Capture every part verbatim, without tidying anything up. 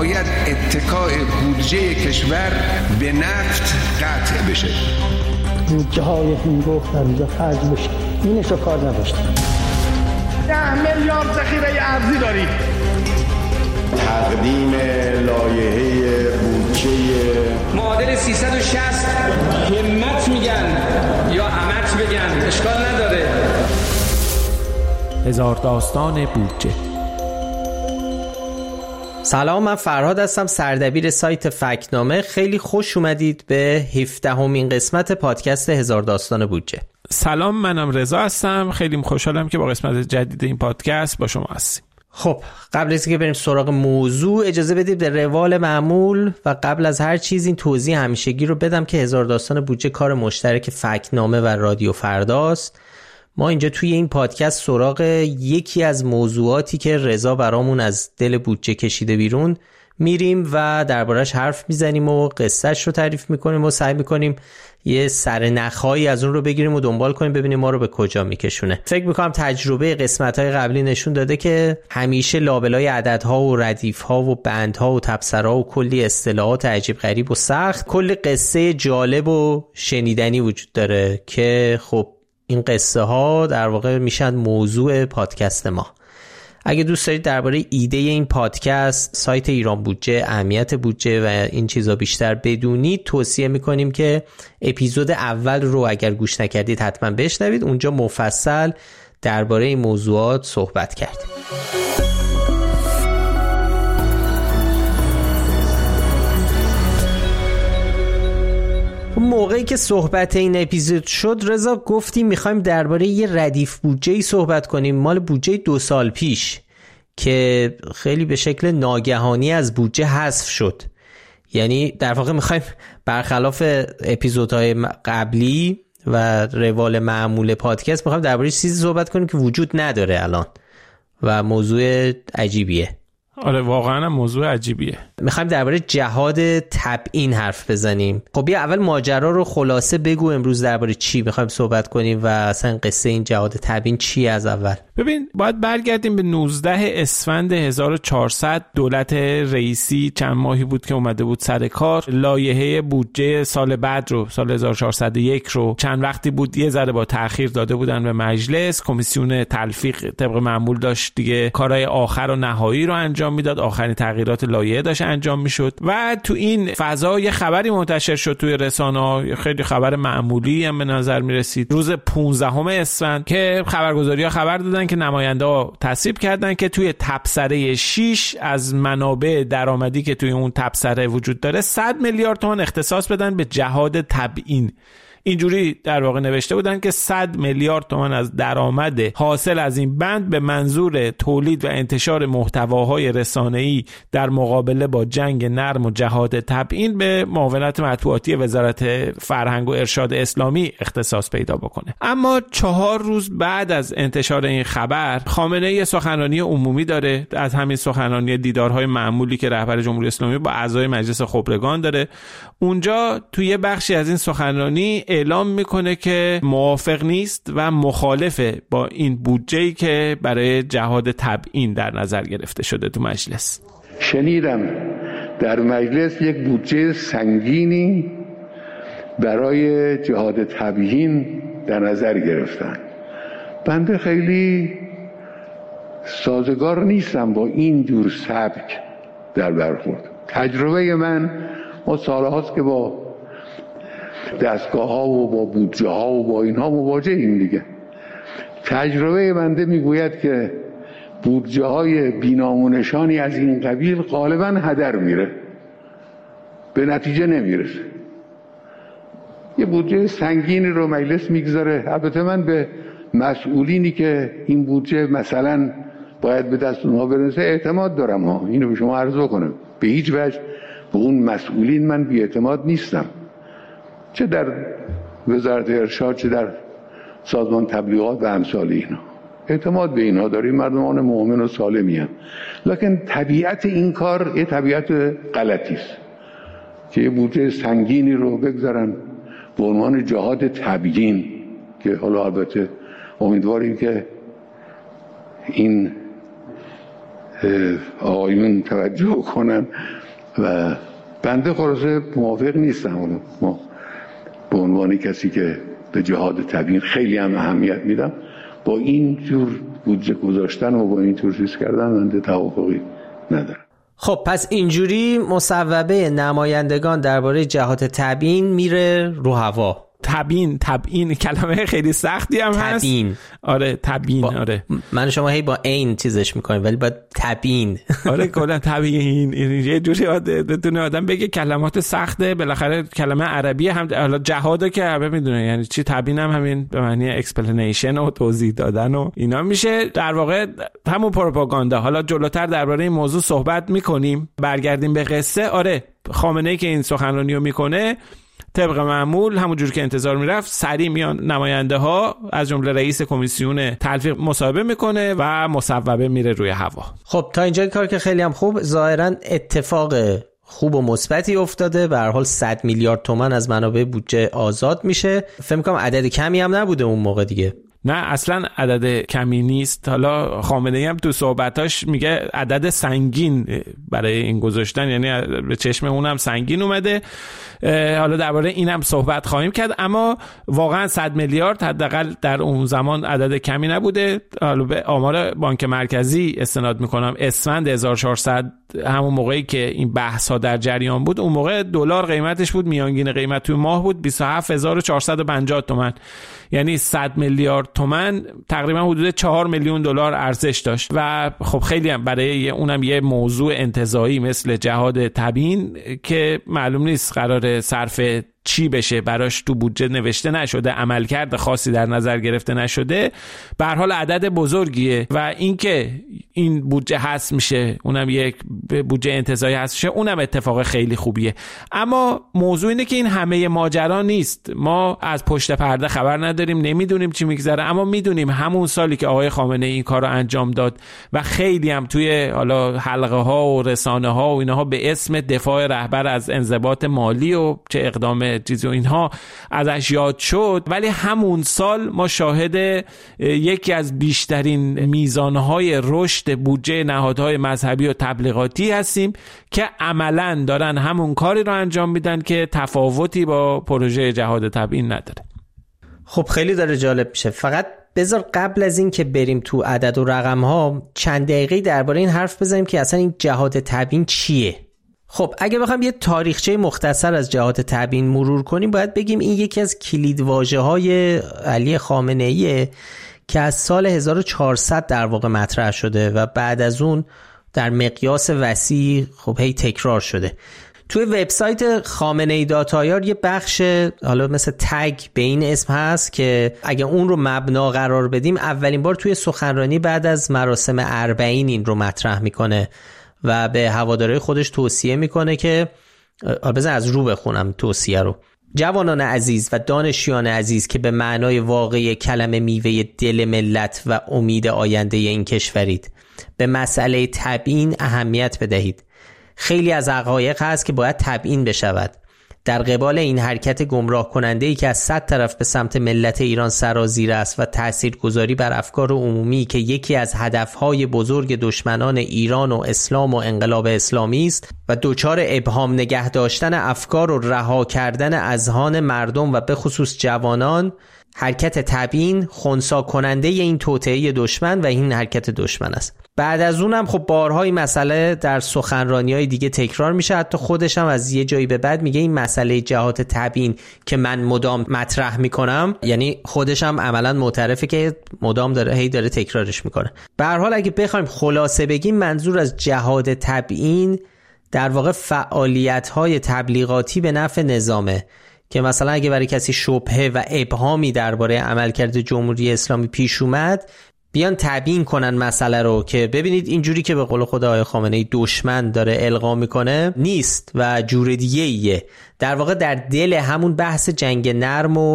باید اتکاء بودجه کشور به نفت قطع بشه. بودجه های این گفت در اینجا خرج بشه، اینش رو کار نداشتن. ده میلیارد ذخیره ارزی دارید. تقدیم لایحه بودجه معادل سیصد و شصت همت میگن یا همت بگن اشکال نداره. هزار داستان بودجه. سلام، من فرهاد هستم، سردبیر سایت فکتنامه. خیلی خوش اومدید به هفدهمین قسمت پادکست هزار داستان بودجه. سلام، منم رضا هستم. خیلی خوشحالم که با قسمت جدید این پادکست با شما هستیم. خب قبل از اینکه بریم سراغ موضوع، اجازه بدید به روال معمول و قبل از هر چیز این توضیح همیشگی رو بدم که هزار داستان بودجه کار مشترک فکتنامه و رادیو فرداست. ما اینجا توی این پادکست سراغ یکی از موضوعاتی که رضا برامون از دل بودجه کشیده بیرون میریم و دربارش حرف میزنیم و قصهش رو تعریف میکنیم و سعی میکنیم یه سرنخهایی از اون رو بگیریم و دنبال کنیم ببینیم ما رو به کجا میکشونه. فکر میکنم تجربه قسمت‌های قبلی نشون داده که همیشه لابلای عددها و ردیف‌ها و بندها و تبصره‌ها و کلی اصطلاحات عجیب غریب و سخت کلی قصه جالب و شنیدنی وجود داره که خب این قصه ها در واقع میشن موضوع پادکست ما. اگه دوست دارید درباره ایده این پادکست، سایت ایران بودجه، اهمیت بودجه و این چیزا بیشتر بدونید، توصیه میکنیم که اپیزود اول رو اگر گوش نکردید حتما بشنوید. اونجا مفصل درباره این موضوعات صحبت کردیم. موقعی که صحبت این اپیزود شد رضا گفتیم میخوایم درباره یه ردیف بودجه‌ای صحبت کنیم، مال بودجه دو سال پیش که خیلی به شکل ناگهانی از بودجه حذف شد. یعنی در واقع میخوایم برخلاف اپیزودهای قبلی و روال معمول پادکست میخوایم درباره چیزی صحبت کنیم که وجود نداره الان و موضوع عجیبیه. آره واقعا موضوع عجیبیه. میخوایم درباره جهاد تبیین حرف بزنیم. خب بیا اول ماجرا رو خلاصه بگو، امروز درباره چی میخوایم صحبت کنیم و اصلا قصه این جهاد تبیین چیه از اول؟ ببین باید برگردیم به نوزده اسفند هزار و چهارصد. دولت رئیسی چند ماهی بود که اومده بود سر کار. لایحه بودجه سال بعد رو، سال هزار و چهارصد و یک رو چند وقتی بود یه ذره با تأخیر داده بودن به مجلس. کمیسیون تلفیق طبق معمول داشت دیگه کارهای آخر و نهایی رو انجام میداد، آخرین تغییرات لایحه داشت انجام میشد و تو این فضا یه خبری منتشر شد توی رسانه‌ها، خیلی خبر معمولی هم به نظر میرسید. روز پانزدهم اسفند که خبرگزاری‌ها خبر دادن که نماینده‌ها تصویب کردن که توی تبصره شش از منابع درآمدی که توی اون تبصره وجود داره صد میلیارد تومان اختصاص بدن به جهاد تبیین. اینجوری در واقع نوشته بودن که صد میلیارد تومان از درآمد حاصل از این بند به منظور تولید و انتشار محتواهای رسانه‌ای در مقابله با جنگ نرم و جهاد تبیین به معاونت مطبوعاتی وزارت فرهنگ و ارشاد اسلامی اختصاص پیدا بکنه. اما چهار روز بعد از انتشار این خبر خامنه ای سخنرانی عمومی داره. از همین سخنرانی دیدارهای معمولی که رهبر جمهوری اسلامی با اعضای مجلس خبرگان داره، اونجا توی بخشی از این سخنرانی اعلام میکنه که موافق نیست و مخالفه با این بودجه‌ای که برای جهاد تبیین در نظر گرفته شده تو مجلس. شنیدم در مجلس یک بودجه سنگینی برای جهاد تبیین در نظر گرفتن. بنده خیلی سازگار نیستم با این جور سبک در برخورد. تجربه من ما سالهاست که با دستگاه ها و با بودجه ها و با اینها مواجهیم دیگه. تجربه بنده میگوید که بودجه های بی‌نام-و-نشانی از این قبیل غالبا هدر میره، به نتیجه نمیرسه. یه بودجه سنگینی رو مجلس میگذاره. البته من به مسئولینی که این بودجه مثلا باید به دست اونها برسه اعتماد دارم ها، اینو به شما عرض بکنم. به هیچ وجه به اون مسئولین من بی اعتماد نیستم، چه در وزارت ارشاد چه در سازمان تبلیغات و امثال اینا. اعتماد به اینها داریم، مردمان مؤمن و سالمی هم. لکن طبیعت این کار یه طبیعت غلطی است که یه بودجه سنگینی رو بگذارن به عنوان جهاد تبیین، که حالا البته امیدواریم که این آقایون توجه کنن و بنده خلاصه موافق نیستم. ما به عنوان کسی که به جهاد تبیین خیلی هم اهمیت میدم، با این جور بودجه گذاشتن و با این جور چیز کردن بنده توافقی ندارم. خب پس اینجوری مصوبه نمایندگان درباره جهاد تبیین میره رو هوا. تبیین تبیین کلمه خیلی سختی هم هست. تبیین. آره تبیین. با... آره من شما هی با این چیزش میکنیم ولی با تبیین. آره کلا تبیین یه جوری بتونه آدم بگه کلمات سخته، بالاخره کلمه عربی هم حالا جهادو که همه میدونه یعنی چی، تبیین هم همین به معنی اکسپلینیشن و توضیح دادن و اینا میشه، در واقع همون پروپاگاندا. حالا جلوتر درباره این موضوع صحبت میکنیم. برگردیم به قصه. آره خامنه‌ای که این سخنرانیو میکنه طبق معمول همونجور که انتظار میرفت سریع میان نماینده ها از جمله رئیس کمیسیون تلفیق مصاحبه میکنه و مصوبه میره روی هوا. خب تا اینجا کار که خیلی هم خوب، ظاهرا اتفاق خوب و مثبتی افتاده. به هر حال صد میلیارد تومان از منابع بودجه آزاد میشه. فکر می‌کنم عدد کمی هم نبوده اون موقع دیگه. نه اصلا عدد کمی نیست. حالا خامنه‌ای هم تو صحبتاش میگه عدد سنگین برای این گذاشتن، یعنی به چشم اونم سنگین اومده. حالا درباره اینم صحبت خواهیم کرد، اما واقعا صد میلیارد حداقل در اون زمان عدد کمی نبوده. حالا به آمار بانک مرکزی استناد میکنم، اسفند هزار و چهارصد همون موقعی که این بحث ها در جریان بود، اون موقع دلار قیمتش بود، میانگین قیمت تو ماه بود بیست و هفت هزار و چهارصد و پنجاه تومان، یعنی صد میلیارد تومان تقریبا حدود چهار میلیون دلار ارزش داشت. و خب خیلی هم برای اونم یه موضوع انتزاعی مثل جهاد تبیین که معلوم نیست قرار صرف چی بشه، براش تو بودجه نوشته نشده، عملکرد خاصی در نظر گرفته نشده، به هر حال عدد بزرگیه. و اینکه این بودجه هست میشه، اونم یک بودجه انتزاعی هست میشه، اونم اتفاق خیلی خوبیه. اما موضوع اینه که این همه ماجرا نیست. ما از پشت پرده خبر نداریم، نمیدونیم چی میگذره، اما میدونیم همون سالی که آقای خامنه‌ای این کارو انجام داد و خیلی هم توی حالا حلقه ها و رسانه ها و اینها به اسم دفاع رهبر از انضباط مالی و چه اقدام چیزی و اینها ازش یاد شد، ولی همون سال ما شاهد یکی از بیشترین میزانهای رشد بودجه نهادهای مذهبی و تبلیغاتی هستیم که عملاً دارن همون کاری رو انجام میدن که تفاوتی با پروژه جهاد تبیین نداره. خب خیلی داره جالب میشه. فقط بذار قبل از این که بریم تو عدد و رقم ها چند دقیقه درباره این حرف بزنیم که اصلا این جهاد تبیین چیه. خب اگه بخوام یه تاریخچه مختصر از جهاد تبیین مرور کنیم، باید بگیم این یکی از کلیدواژه‌های علی خامنه‌ای که از سال هزار و چهارصد در واقع مطرح شده و بعد از اون در مقیاس وسیع خب هی تکرار شده. توی وبسایت خامنه‌ای دات آی آر یه بخش حالا مثل تگ به این اسم هست که اگه اون رو مبنا قرار بدیم، اولین بار توی سخنرانی بعد از مراسم اربعین این رو مطرح میکنه و به هوادارهای خودش توصیه میکنه که بزن از رو بخونم توصیه رو. جوانان عزیز و دانشیان عزیز که به معنای واقعی کلمه میوه دل ملت و امید آینده این کشورید، به مسئله تبیین اهمیت بدهید. خیلی از حقایق هست که باید تبیین بشود. در قبال این حرکت گمراه کننده‌ای که از صد طرف به سمت ملت ایران سرازیر است و تاثیرگذاری بر افکار عمومی که یکی از هدفهای بزرگ دشمنان ایران و اسلام و انقلاب اسلامی است و دچار ابهام نگه داشتن افکار و رها کردن اذهان مردم و به خصوص جوانان، حرکت تبیین خنثی کننده این توطئه دشمن و این حرکت دشمن است. بعد از اونم خب بارها این مسئله در سخنرانی‌های دیگه تکرار میشه. حتی خودش هم از یه جایی به بعد میگه این مسئله جهاد تبیین که من مدام مطرح میکنم، یعنی خودش هم عملاً معترفه که مدام داره هی داره تکرارش میکنه. به هر حال اگه بخوایم خلاصه بگیم، منظور از جهاد تبیین در واقع فعالیت‌های تبلیغاتی به نفع نظامه که مثلا اگه برای کسی شبهه و ابهامی درباره عملکرد جمهوری اسلامی پیش اومد، بیان تبیین کنن مسئله رو که ببینید اینجوری که به قول خود آقای خامنه‌ای دشمن داره القا میکنه نیست و جور دیگه ایه. در واقع در دل همون بحث جنگ نرم و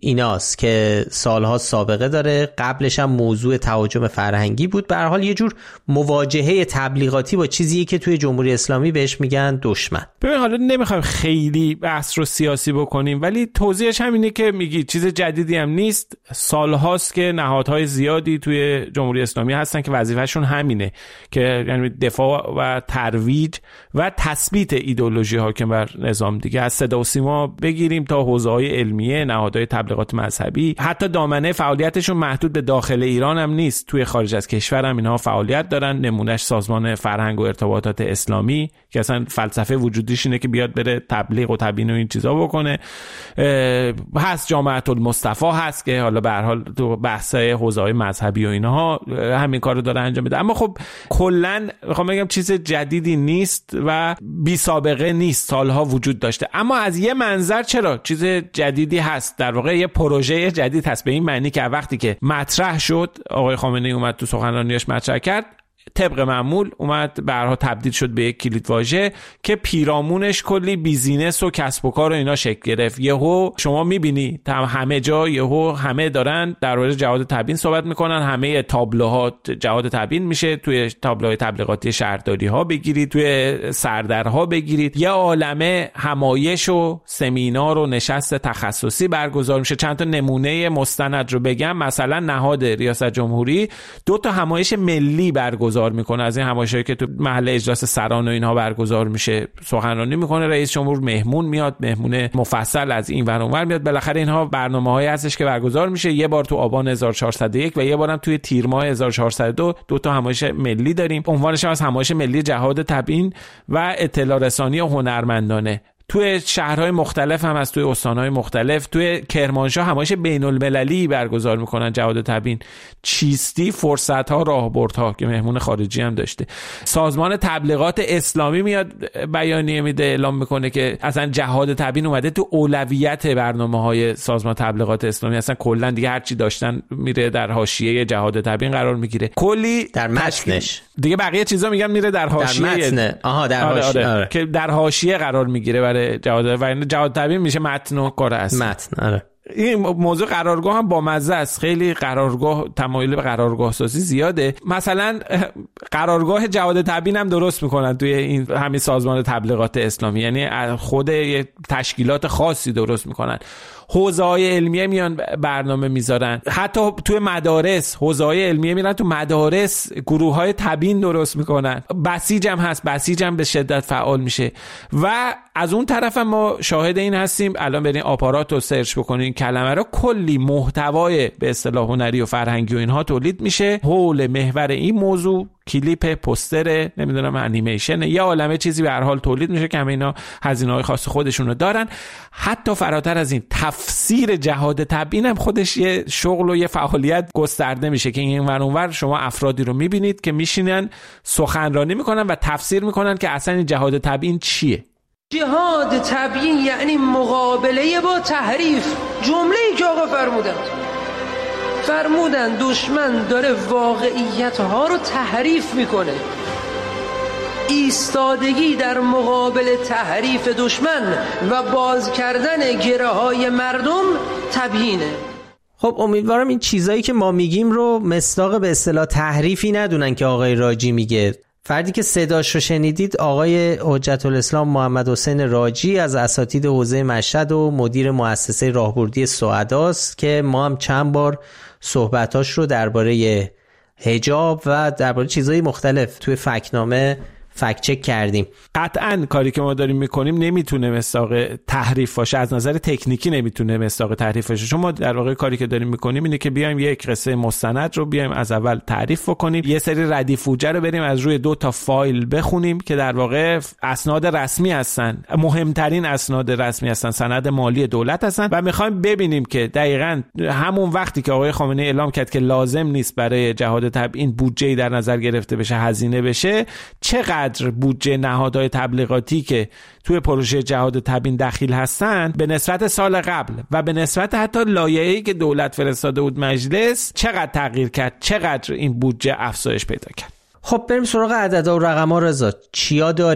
ایناست که سالها سابقه داره. قبلش هم موضوع تهاجم فرهنگی بود. به هر حال یه جور مواجهه تبلیغاتی با چیزی که توی جمهوری اسلامی بهش میگن دشمن. ببین حالا نمیخوایم خیلی بحث رو سیاسی بکنیم، ولی توضیحش همینه که میگی چیز جدیدی هم نیست. سالهاست که نهادهای زیادی توی جمهوری اسلامی هستن که وظیفه‌شون همینه، که یعنی دفاع و ترویج و تثبیت ایدئولوژی حاکم بر نظام دیگه. از صدا و سیما بگیریم تا حوزه‌های علمیه، نهادهای تبلیغات مذهبی، حتی دامنه فعالیتشون محدود به داخل ایران هم نیست، توی خارج از کشور هم اینها فعالیت دارن. نمونهش سازمان فرهنگ و ارتباطات اسلامی که اصلا فلسفه وجودیش اینه که بیاد بره تبلیغ و تبیین و این چیزا بکنه. هست جامعه المصطفی هست که حالا به هر حال تو بحث‌های حوزه‌های مذهبی و اینها همین کارو داره انجام میده. اما خب کلا میخوام بگم چیز جدیدی نیست و بی سابقه نیست، سالها وجود داشته. اما از یه منظر چرا چیز جدیدی هست، در واقع یه پروژه جدید هست، به این معنی که وقتی که مطرح شد، آقای خامنه‌ای اومد تو سخنرانیش مطرح کرد، طبق معمول اومد برها تبدیل شد به یک کلیدواژه که پیرامونش کلی بیزینس و کسب و کار و اینا شکل گرفت. یهو شما میبینی همه جا یهو همه دارن در مورد جهاد تبیین صحبت میکنن، همه تابلوها جهاد تبیین میشه. توی تابلوهای تبلیغاتی شهرداری ها بگیرید، توی سردرها بگیرید، یه عالمه همایش و سمینار و نشست تخصصی برگزار میشه. چند تا نمونه مستند رو بگم، مثلا نهاد ریاست جمهوری دو تا همایش ملی برگزار میکنه. از این همایشایی که تو محل اجلاس سران و اینها برگزار میشه سخنرانی میکنه رئیس جمهور، مهمون میاد، مهمون مفصل از این ور اون ور میاد. بالاخره اینها برنامه‌هایی هستش که برگزار میشه. یه بار تو آبان هزار و چهارصد و یک و یه بارم توی تیر ماه هزار و چهارصد و دو دو تا همایش ملی داریم. عنوانش هم از همایش ملی جهاد تبیین و اطلاع رسانی و هنرمندانه. توی شهرهای مختلف هم از توی استانهای مختلف، توی کرمانشاه همایش بین المللی برگزار میکنن جهاد تبیین. چیستی، فرصت‌ها، راهبردها که مهمون خارجی هم داشته. سازمان تبلیغات اسلامی میاد بیانیه میده، اعلام میکنه که اصلا جهاد تبیین اومده تو اولویت برنامه‌های سازمان تبلیغات اسلامی، اصلا کلا دیگه هر چی داشتن میره در حاشیه جهاد تبیین قرار میگیره. کلی در متنش دیگه بقیه چیزا میگن میره در حاشیه، در متن. آها در آره حاشیه آره. آره. که در حاشیه قرار میگیره برای جهاد و جهاد تبیین میشه متن و کار است. متن آره. این موضوع قرارگاه هم با مزه است. خیلی قرارگاه تمایل به قرارگاه سازی زیاده. مثلا قرارگاه جهاد تبیین هم درست میکنن توی این همین سازمان تبلیغات اسلامی، یعنی خود تشکیلات خاصی درست میکنن. حوزه‌های علمیه میان برنامه میذارن، حتی توی مدارس حوزه‌های علمیه میرن تو مدارس گروه‌های تبیین درست میکنن. بسیج هم هست، بسیج هم به شدت فعال میشه. و از اون طرف هم ما شاهد این هستیم، الان برین آپارات رو سرچ بکنین کلمه رو، کلی محتوای به اصطلاح هنری و فرهنگی و اینها تولید میشه حول محور این موضوع. کلیپ، پوستر، نمیدونم انیمیشن، یه عالمه چیزی به هر حال تولید میشه که همه اینا هزینه‌های خاص خودشونو دارن. حتی فراتر از این تفسیر جهاد تبیین هم خودش یه شغل و یه فعالیت گسترده میشه که این ور اون ور شما افرادی رو میبینید که میشینن سخنرانی میکنن و تفسیر میکنن که اصلا این جهاد تبیین چیه. جهاد تبیین یعنی مقابله با تحریف. جمله‌ای که آقا فرمودن فرمودن دشمن داره واقعیت ها رو تحریف میکنه. ایستادگی در مقابل تحریف دشمن و باز کردن گره های مردم تبیینه. خب امیدوارم این چیزایی که ما میگیم رو مصداق به اصطلاح تحریفی ندونن که آقای راجی میگه. فردی که صداش رو شنیدید آقای حجت الاسلام محمد حسین راجی از اساتید حوزه مشهد و مدیر مؤسسه راهبردی سعداست که ما هم چند بار صحبتاش رو درباره حجاب و درباره چیزهای مختلف توی فکت‌نامه فکت چک کردیم. قطعاً کاری که ما داریم میکنیم نمیتونه مصداق تحریف باشه، از نظر تکنیکی نمیتونه مصداق تحریف باشه. چون ما در واقع کاری که داریم میکنیم اینه که بیایم یک قصه مستند رو بیایم از اول تعریف بکنیم، یه سری ردیف فوجه رو بریم از روی دو تا فایل بخونیم که در واقع اسناد رسمی هستن، مهمترین اسناد رسمی هستن، سند مالی دولت هستن و میخوایم ببینیم که دقیقاً همون وقتی که آقای خامنه‌ای اعلام کرد که لازم نیست برای جهاد تبیین بودجه در نظر گرفته بشه، هزینه بشه، چقدر بودجه نهادهای تبلیغاتی که توی پروژه جهاد تبیین دخیل هستن به نسبت سال قبل و به نسبت حتی لایحه‌ای که دولت فرستاده بود مجلس چقدر تغییر کرد، چقدر این بودجه افزایش پیدا کرد. خب بریم سراغ عددا و رقم‌ها. رضا چیا داریم؟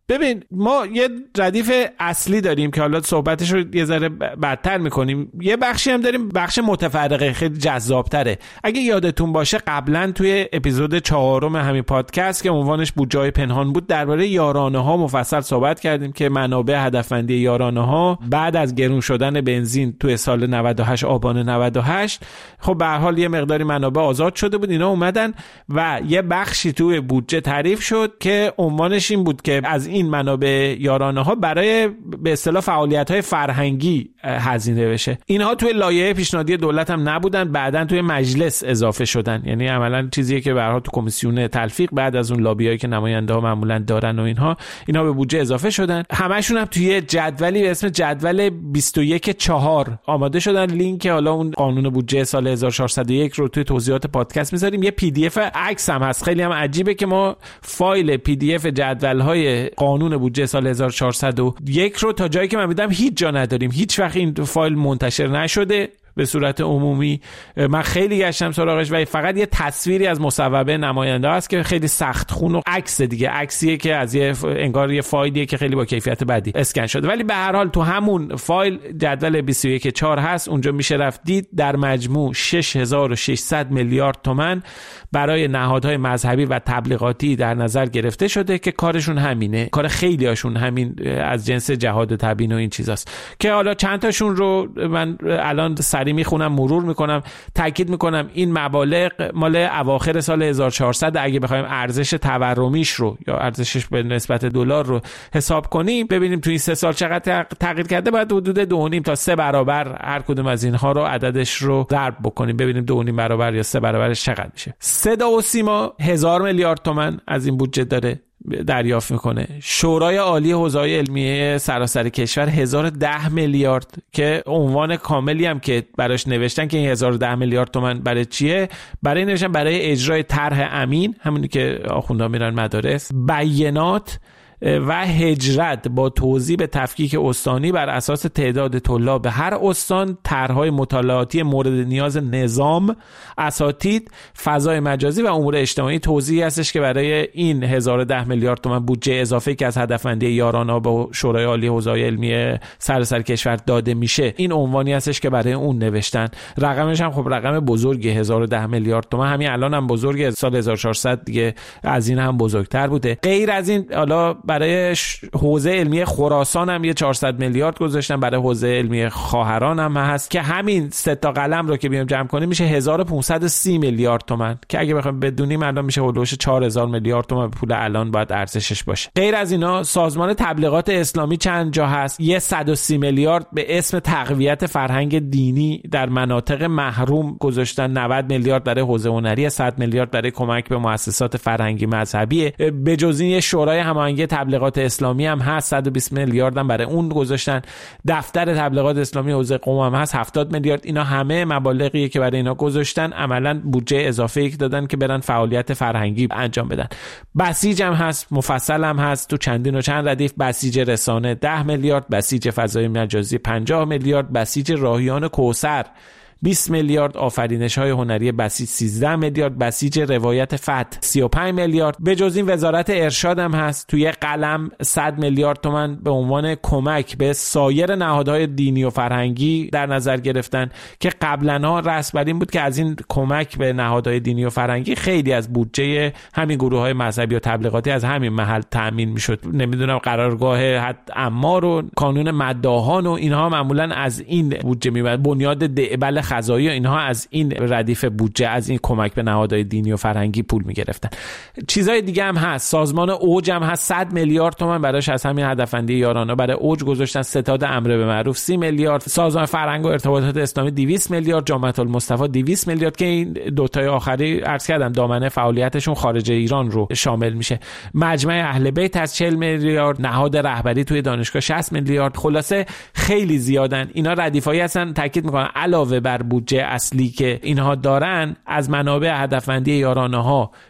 ببین ما یه ردیف اصلی داریم که حالا صحبتش رو یه ذره بدتر میکنیم، یه بخشی هم داریم بخش متفرقه خیلی جذابتره. اگه یادتون باشه قبلا توی اپیزود چهارم همین پادکست که عنوانش بودجه‌های پنهان بود درباره یارانه ها مفصل صحبت کردیم که منابع هدفمندی یارانه ها بعد از گرون شدن بنزین توی سال نود و هشت آبان نود و هشت خب به هر حال یه مقداری منابع آزاد شده بود، اینا اومدن و یه بخشی توی بودجه تعریف شد که عنوانش این بود که از این منابع یارانه ها برای به اصطلاح فعالیت‌های فرهنگی هزینه بشه. اینها توی لایحه پیشنهادی دولت هم نبودن، بعدن توی مجلس اضافه شدن، یعنی عملاً چیزیه که به هر حال تو کمیسیون تلفیق بعد از اون لابیایی که نماینده‌ها معمولاً دارن و اینها اینا به بودجه اضافه شدن. همشون هم توی جدولی به اسم جدول بیست و یک چهار آماده شدن. لینک حالا اون قانون بودجه سال هزار و چهارصد و یک رو توی توضیحات پادکست میذاریم. یه پی دی اف عکس هم هست. خیلی هم عجیبه که ما فایل پی دی اف جدول‌های قانون بودجه سال هزار و چهارصد و یک رو تا جایی که من دیدم هیچ جا نداریم. هیچ وقت این فایل منتشر نشده به صورت عمومی. من خیلی گشتم سراغش و فقط یه تصویری از مصوبه نماینده است که خیلی سخت خون و عکس دیگه، عکسیه که از یه انگار یه فایلیه که خیلی با کیفیت بدی اسکن شده. ولی به هر حال تو همون فایل جدول بیست و یک چهار هست، اونجا میشه رفت دید در مجموع شش هزار و ششصد میلیارد تومان برای نهادهای مذهبی و تبلیغاتی در نظر گرفته شده که کارشون همینه، کار خیلی هاشون همین از جنس جهاد و تبیین و این چیزاست که حالا چند تاشون رو من الان سری میخونم مرور میکنم. تاکید میکنم این مبالغ مال اواخر سال هزار و چهارصد، اگه بخوایم ارزش تورمیش رو یا ارزشش به نسبت دلار رو حساب کنیم ببینیم تو این سه سال چقدر تغییر کرده، باید حدود دو و نیم تا سه برابر هر کدوم از اینها رو عددش رو ضرب بکنیم ببینیم دو و نیم برابر یا سه برابرش چقدر میشه. صدا و سیما هزار میلیارد تومان از این بودجه داره دریافت میکنه. شورای عالی حوزه‌های علمیه سراسر کشور هزار و ده میلیارد که عنوان کاملی هم که براش نوشتن که این هزار و ده میلیارد تومان برای چیه؟ برای نوشتن برای اجرای طرح امین، همونی که آخوندها میرن مدارس، بیانات و هجرت با توزیع به تفکیک استانی بر اساس تعداد طلاب هر استان، طرح‌های مطالعاتی مورد نیاز نظام، اساتید، فضای مجازی و امور اجتماعی. توضیحی هستش که برای این هزار و ده میلیارد تومان بودجه اضافه که از هدفمندی یارانه به شورای عالی حوزه‌های علمی سراسر کشور داده میشه، این عنوانی هستش که برای اون نوشتن. رقمش هم خب رقم بزرگی، هزار و ده میلیارد تومان. همین الان هم بزرگه، سال هزار و چهارصد دیگه از این هم بزرگتر بوده. غیر از این حالا برای حوزه علمی خراسان هم یه چهارصد میلیارد گذاشتن، برای حوزه علمی خواهران هم هست که همین سه تا قلم رو که بیام جمع کنیم میشه هزار و پانصد و سی میلیارد تومان که اگه بخوایم بدونیم الان میشه حدود چهار هزار میلیارد تومان پول الان باید ارزشش باشه. غیر از اینا سازمان تبلیغات اسلامی چند جا هست، یه صد و سی میلیارد به اسم تقویت فرهنگ دینی در مناطق محروم گذاشتن، نود میلیارد برای حوزه هنری، صد میلیارد برای کمک به مؤسسات فرهنگی مذهبی. به جز این شورای هماهنگی تبلیغات اسلامی هم هست، صد و بیست میلیارد هم برای اون گذاشتن. دفتر تبلیغات اسلامی حوزه قم هم هست، هفتاد میلیارد. اینا همه مبالغیه که برای اینا گذاشتن، عملاً بودجه اضافه ای دادن که برن فعالیت فرهنگی انجام بدن. بسیج هم هست، مفصل هم هست تو چندین و چند ردیف. بسیج رسانه ده میلیارد، بسیج فضای مجازی پنجاه میلیارد، بسیج راهیان کوثر بیست میلیارد، آفرینش‌های هنری بسیج سیزده میلیارد، بسیج روایت فتح سی و پنج میلیارد. به جز این وزارت ارشاد هم هست توی قلم صد میلیارد تومان به عنوان کمک به سایر نهادهای دینی و فرهنگی در نظر گرفتن که قبلا رسم بر این بود که از این کمک به نهادهای دینی و فرهنگی خیلی از بودجه همین گروه‌های مذهبی و تبلیغاتی از همین محل تامین میشد. نمیدونم قرارگاه حد عمار و کانون مداحان و اینها معمولا از این بودجه میاد، بنیاد دعبل خزایی و اینها از این ردیف بودجه از این کمک به نهادهای دینی و فرهنگی پول میگرفتن. چیزای دیگه هم هست. سازمان اوج هم هست، صد میلیارد تومان براش از همین هدفمندی یارانه برای اوج گذاشتن. ستاد امر به معروف سی میلیارد، سازمان فرهنگ و ارتباطات اسلامی دویست میلیارد، جامعه المصطفی دویست میلیارد که این دو تای آخری عرض کردم دامنه فعالیتشون خارج ایران رو شامل میشه. مجمع اهل بیت از چهل میلیارد، نهاد رهبری توی دانشگاه شصت میلیارد. خلاصه خیلی زیادن. اینا ردیفایی هستن، تاکید میکنن علاوه بر بودجه اصلی که اینها دارن از منابع هدفمندی یارانه ها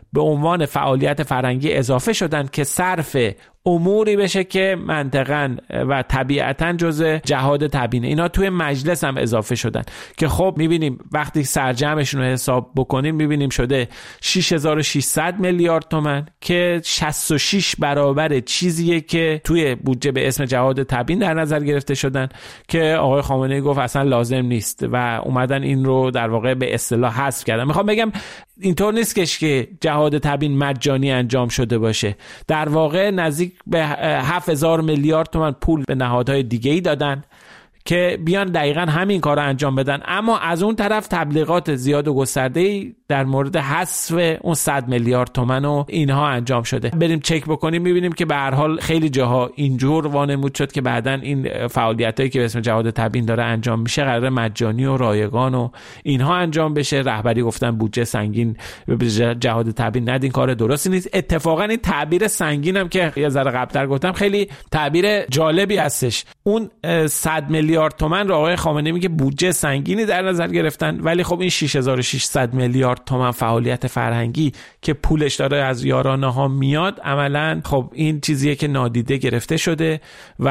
به عنوان فعالیت فرهنگی اضافه شدن که صرف اموری بشه که منطقاً و طبیعتاً جزء جهاد تبیینه. اینا توی مجلس هم اضافه شدن که خب میبینیم وقتی سرجمعشون رو حساب بکنیم میبینیم شده شش هزار و ششصد میلیارد تومان که شصت و شش برابر چیزیه که توی بودجه به اسم جهاد تبیین در نظر گرفته شدن که آقای خامنه‌ای گفت اصلا لازم نیست و اومدن این رو در واقع به اصطلاح حذف کردن. میخوام بگم اینطور نیست که جهاد تبیین مجانی انجام شده باشه. در واقع نزدیک به هفت هزار میلیارد تومان پول به نهادهای دیگه‌ای دادن که بیان دقیقاً همین کار رو انجام بدن، اما از اون طرف تبلیغات زیاد و گسترده‌ای در مورد حذف اون صد میلیارد تومان و اینها انجام شده. بریم چک بکنیم می‌بینیم که به هر حال خیلی جاها اینجور وانمود شد که بعداً این فعالیتایی که به اسم جهاد تبیین داره انجام میشه قرار مجانی و رایگان و اینها انجام بشه. رهبری گفتن بودجه سنگین به جهاد تبیین ندین، کار درستی نیست. اتفاقاً این تعبیر سنگین هم که یه ذره قبل‌تر گفتم خیلی تعبیر جالبی هستش. اون صد میلیارد تومان رو آقای خامنه‌ای میگه بودجه سنگینی در نظر گرفتن، ولی خب این شش هزار و ششصد میلیارد تومان فعالیت فرهنگی که پولش داره از یارانه ها میاد، عملاً خب این چیزیه که نادیده گرفته شده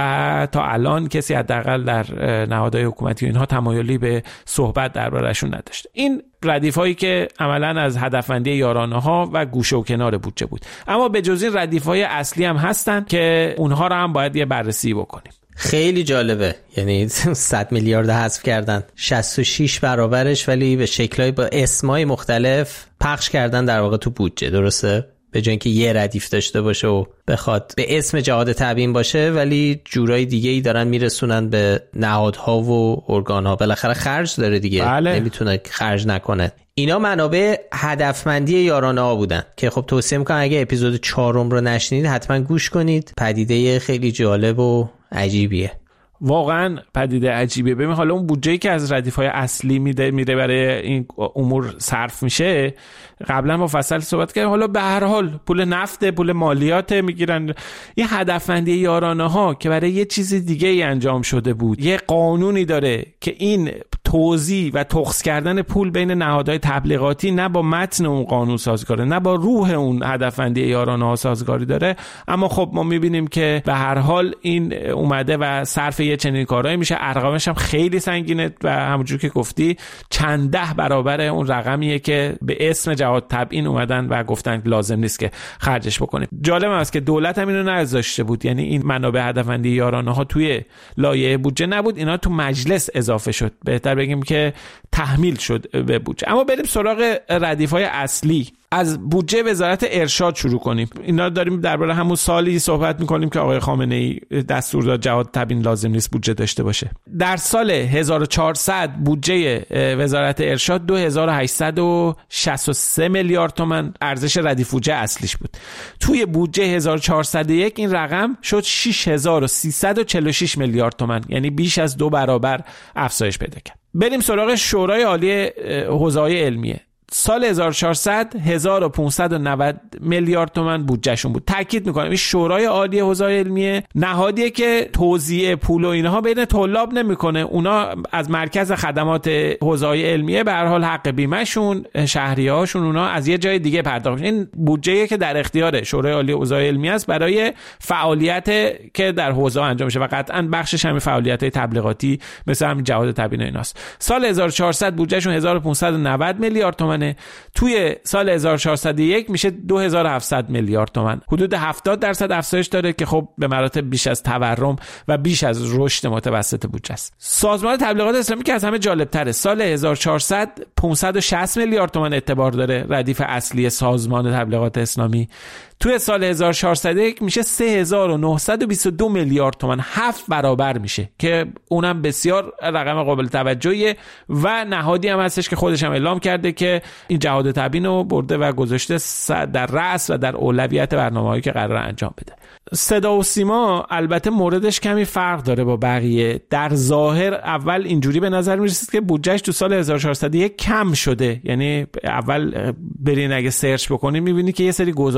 و تا الان کسی حداقل در نهادهای حکومتی و اینها تمایلی به صحبت درباره‌شون نداشته. این ردیف‌هایی که عملاً از هدفمندی یارانه ها و گوشه و کنار بودجه بود. اما به جز این ردیف‌های اصلی هم هستن که اونها رو هم باید یه بررسی بکنیم. خیلی جالبه، یعنی صد میلیارد حذف کردن، شصت و شش برابرش ولی به شکل‌های با اسمای مختلف پخش کردن در واقع تو بودجه، درسته؟ به جای اینکه یه ردیف داشته باشه و بخواد به اسم جهاد تبیین باشه ولی جورای دیگه‌ای دارن میرسونن به نهادها و ارگان‌ها. بالاخره خرج داره دیگه، بله. نمیتونه خرج نکنه. اینا منابع هدفمندی یارانه ها بودن که خب توصیه میکنم اگه اپیزود چهارم رو نشنید حتما گوش کنید. پدیده خیلی جالب و عجیبیه، واقعا پدیده عجیبه. ببین حالا اون بودجه‌ای که از ردیف‌های اصلی میده میره برای این امور صرف میشه، قبلا مفصل صحبت کردیم. حالا به هر حال پول نفت، پول مالیات میگیرن. این هدفمندی یارانه ها که برای یه چیز دیگه ای انجام شده بود، یه قانونی داره که این توزیع و تخص کردن پول بین نهادهای تبلیغاتی نه با متن اون قانون سازگاره، نه با روح اون هدفمندی یارانه ها سازگاری داره. اما خب ما میبینیم که به هر حال این اومده و صرف یه چنین کارهایی میشه. ارقامش هم خیلی سنگینه و همونجور که گفتی چند ده برابر اون رقمیه که به اسم جهاد تبیین اومدن و گفتن لازم نیست که خرجش بکنیم. جالب است که دولت هم اینو نذاشته بود، یعنی این منابع هدفمندی یارانه ها توی لایحه بودجه نبود، اینا تو مجلس اضافه شد، بهتر بگیم که تحمیل شد به بودجه. اما بریم سراغ ردیف‌های اصلی. از بودجه وزارت ارشاد شروع کنیم. اینا داریم درباره همون سالی صحبت می‌کنیم که آقای خامنه‌ای دستور داد جهاد تبیین لازم نیست بودجه داشته باشه. در سال هزار و چهارصد بودجه وزارت ارشاد دو هزار و هشتصد و شصت و سه میلیارد تومان ارزش ردیف بودجه اصلیش بود. توی بودجه هزار و چهارصد و یک این رقم شد شش هزار و سیصد و چهل و شش میلیارد تومان، یعنی بیش از دو برابر افزایش پیدا کرد. بریم سراغ شورای عالی حوزه‌های علمیه. سال هزار و چهارصد هزار و پانصد و نود میلیارد تومان بودجهشون بود. تاکید میکنم این شورای عالی حوزه‌های علمیه نهادیه که توزیع پول و اینها بین طلاب نمیکنه. اونا از مرکز خدمات حوزه‌های علمیه به هر حال حق بیمهشون، شهریه‌هاشون اونا از یه جای دیگه پرداخت میشه. این بودجه‌ای که در اختیار شورای عالی حوزه‌های علمیه است برای فعالیت که در حوزه انجام میشه و قطعاً بخشش همین فعالیت‌های تبلیغاتی مثل همین جهاد تبیین ایناست. سال هزار و چهارصد بودجهشون هزار و پانصد و نود میلیارد تومان، توی سال هزار و چهارصد و یک میشه دو هزار و هفتصد میلیارد تومان. حدود هفتاد درصد افزایش داره که خب به مراتب بیش از تورم و بیش از رشد متوسط بودجه است. سازمان تبلیغات اسلامی که از همه جالب تره، سال هزار و چهارصد پانصد و شصت میلیارد تومان اعتبار داره ردیف اصلی سازمان تبلیغات اسلامی. توی سال هزار و چهارصد و یک میشه سه هزار و نهصد و بیست و دو میلیارد تومان، هفت برابر میشه که اونم بسیار رقم قابل توجهیه و نهادی هم هستش که خودش هم اعلام کرده که این جهاد تبیین رو برده و گذاشته در رأس و در اولویت برنامه‌هایی که قرار انجام بده. صدا و سیما البته موردش کمی فرق داره با بقیه. در ظاهر اول اینجوری به نظر میرسید که بودجهش تو سال هزار و چهارصد و یک کم شده، یعنی اول برین اگه سرچ بکنید میبینید که یه سری گزارش هم تو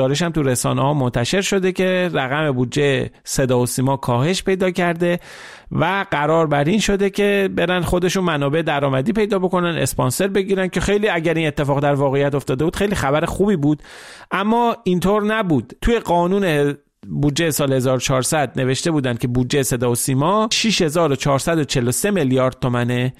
رسانه‌ها منتشر شده که رقم بودجه صدا و سیما کاهش پیدا کرده و قرار بر این شده که برن خودشون منابع درآمدی پیدا بکنن، اسپانسر بگیرن، که خیلی اگر این اتفاق در واقعیت افتاده بود خیلی خبر خوبی بود. اما اینطور نبود. توی قانون بودجه سال هزار و چهارصد نوشته بودن که بودجه صدا و سیما شش هزار و چهارصد و چهل و سه میلیارد تومانه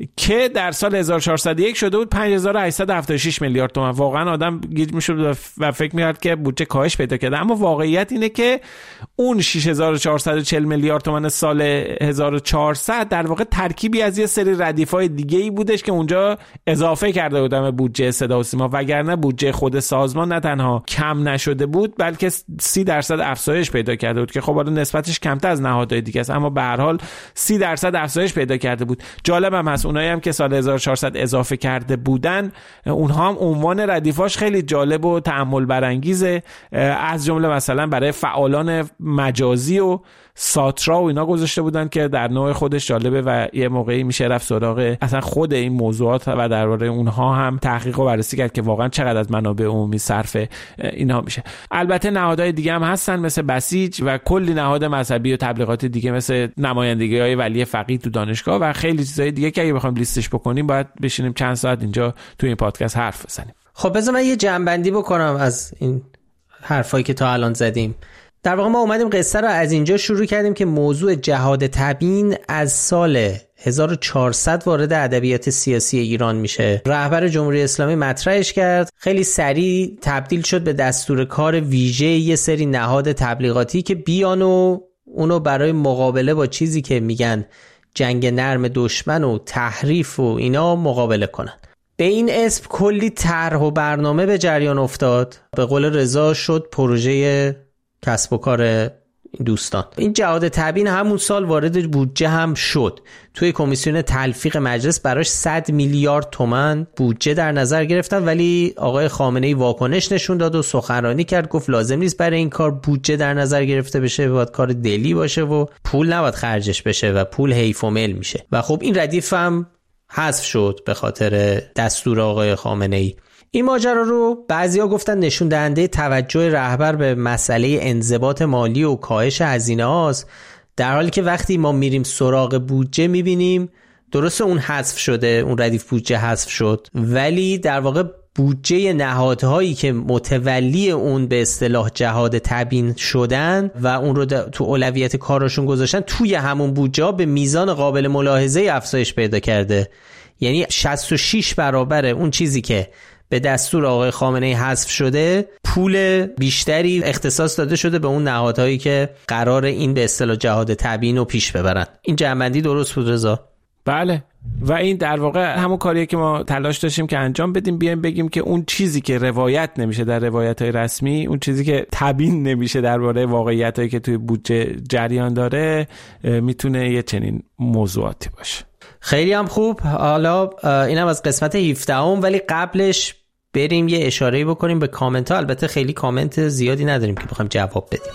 که در سال هزار و چهارصد و یک شده بود پنج هزار و هشتصد و هفتاد و شش میلیارد تومان. واقعا آدم گیج میشد و فکر می‌کرد که بودجه کاهش پیدا کرده، اما واقعیت اینه که اون شش هزار و چهارصد و چهل میلیارد تومان سال هزار و چهارصد در واقع ترکیبی از یه سری ردیف‌های دیگه‌ای بودش که اونجا اضافه کرده بودن بودجه صدا و سیما، وگرنه بودجه خود سازمان نه تنها کم نشده بود بلکه سی درصد افزایش پیدا کرده بود که خب حالا نسبتش کمتر از نهادهای دیگه است، اما به هر حال سی درصد افزایش پیدا کرده بود. جالبم هست اونایی هم که سال هزار و چهارصد اضافه کرده بودن، اونها هم عنوان ردیفاش خیلی جالب و تأمل برانگیزه، از جمله مثلا برای فعالان مجازی و ساترا و اینا گذاشته بودن که در نوع خودش جالبه و یه موقعی میشه رفت سراغ اصلا خود این موضوعات و درباره اونها هم تحقیق و بررسی کرد که واقعا چقدر از منابع عمومی صرف اینها میشه. البته نهادهای دیگه هم هستن مثل بسیج و کلی نهاد مذهبی و تبلیغاتی دیگه مثل نمایندگی‌های ولی فقیه تو دانشگاه و خیلی چیزای دیگه که اگه بخوایم لیستش بکنیم باید بشینیم چند ساعت اینجا تو این پادکست حرف بزنیم. خب بذار من یه جمع‌بندی بکنم از این حرفایی که تا الان زدیم. در واقع ما اومدیم قصه رو از اینجا شروع کردیم که موضوع جهاد تبیین از سال هزار و چهارصد وارد ادبیات سیاسی ایران میشه. رهبر جمهوری اسلامی مطرحش کرد، خیلی سریع تبدیل شد به دستور کار ویژه یه سری نهاد تبلیغاتی که بیان و اونو برای مقابله با چیزی که میگن جنگ نرم دشمن و تحریف و اینا مقابله کنن. به این اسم کلی طرح و برنامه به جریان افتاد. به قول رضا شد پروژه کسب و کار دوستان. این جهاد تبیین همون سال وارد بودجه هم شد. توی کمیسیون تلفیق مجلس براش صد میلیارد تومان بودجه در نظر گرفتن، ولی آقای خامنه‌ای واکنش نشون داد و سخنرانی کرد، گفت لازم نیست برای این کار بودجه در نظر گرفته بشه، باید کار دلی باشه و پول نباید خرجش بشه و پول حیف و مل میشه. و خب این ردیف هم حذف شد به خاطر دستور آقای خامنه‌ای. این ماجرا رو بعضیا گفتن نشون دهنده توجه رهبر به مسئله انضباط مالی و کاهش هزینه هاست، در حالی که وقتی ما میریم سراغ بودجه میبینیم درسته اون حذف شده، اون ردیف بودجه حذف شد، ولی در واقع بودجه نهادهایی که متولی اون به اصطلاح جهاد تبیین شدن و اون رو تو اولویت کارشون گذاشتن توی همون بودجه به میزان قابل ملاحظه افزایش پیدا کرده. یعنی شصت و شش برابر اون چیزی که به دستور آقای خامنه‌ای حذف شده پول بیشتری اختصاص داده شده به اون نهادهایی که قرار این به اصطلاح جهاد تبیین رو پیش ببرن. این جمع‌بندی درست بود رضا؟ بله، و این در واقع همون کاریه که ما تلاش داشتیم که انجام بدیم، بیایم بگیم که اون چیزی که روایت نمیشه در روایت‌های رسمی، اون چیزی که تبیین نمیشه درباره واقعیتایی که توی بودجه جریان داره، میتونه یه چنین موضوعاتی باشه. خیلی هم خوب. حالا اینم از قسمت هفدهم، ولی قبلش بریم یه اشاره‌ای بکنیم به کامنت ها. البته خیلی کامنت زیادی نداریم که بخوایم جواب بدیم.